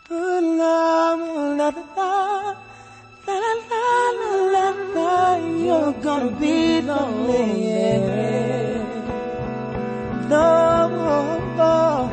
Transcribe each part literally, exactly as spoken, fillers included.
La la la la la la la la. You're gonna be lonely. No, no, no,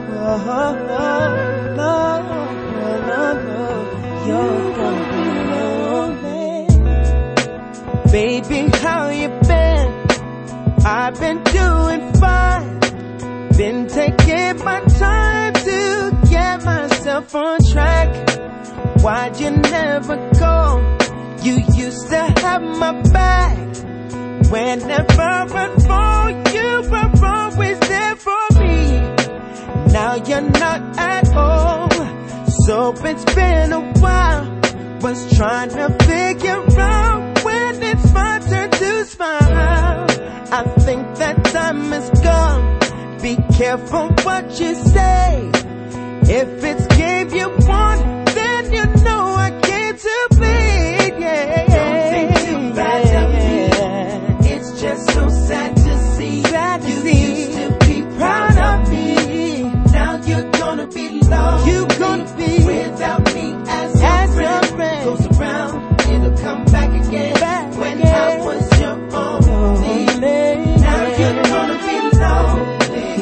no, no. You're gonna be lonely. Baby, how you been? I've been doing fine. Been taking my time to get myself on track. Why'd you never go? You used to have my back. Whenever I fall, you were always there for me. Now you're not at home, so it's been a while. Was trying to figure out when it's my turn to smile. I think that time is gone. Be careful what you say. If it's game you want, then you know I came to play. Yeah. Don't think too bad of me. It's just so sad to see. Sad to you see. used to be proud of me. Now you're gonna be lonely. You gonna be without me as your as friend. your friend. Goes around, it'll come back again. Back when again. I was your only. Lonely. Now you're gonna be lonely.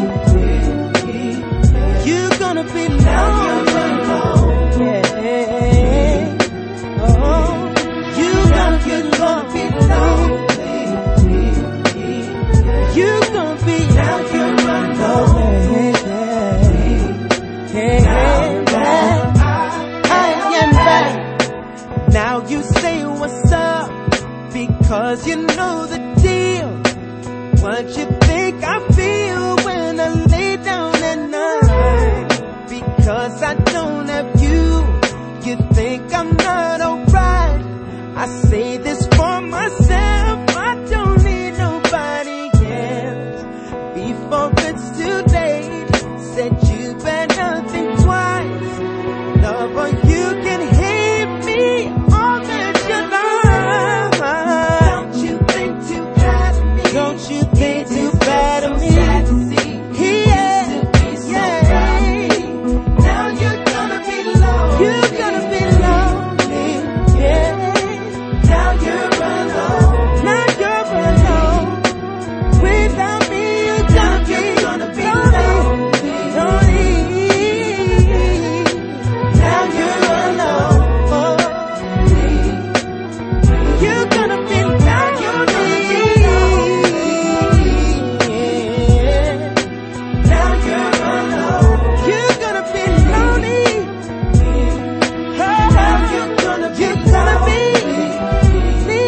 You're gonna be Now you're lonely. Yeah. Oh, you Now gonna you're be gonna be lonely. lonely. You gonna be Now you're lonely. Yeah, yeah, yeah. I am back. Now you say what's up because you know the deal. What you think I feel when I lay down at night? Because I don't have you, you think I'm not alright. I say this for myself, I don't need nobody else. Before it's too late, said you better think twice. Lover, you can hate me or that you love. Don't you think too bad of me? Don't you think too It's bad so of me? sad to see. Yeah, You used to be so yeah. proud of me. Now you're gonna be lonely. You're gonna be lonely, yeah. Now you're alone. Now you're alone. Without me, you're Now gonna you're be gonna be lonely, lonely. lonely. Now you're alone. Oh, you're gonna be Now you're gonna be lonely. Yeah. Now you're alone. You're gonna be lonely. Now you're gonna be You're gonna be lonely.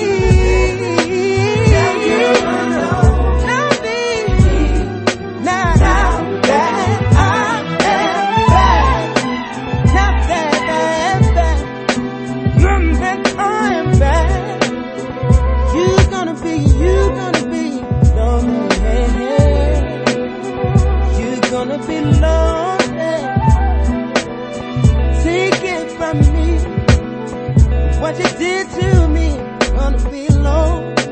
Now you're alone. lonely. Now that I am back, now that I am back, now that I am back, you're gonna be, you're gonna be lonely. You're gonna be lonely. Take it from me. What you did to me, gonna be lonely.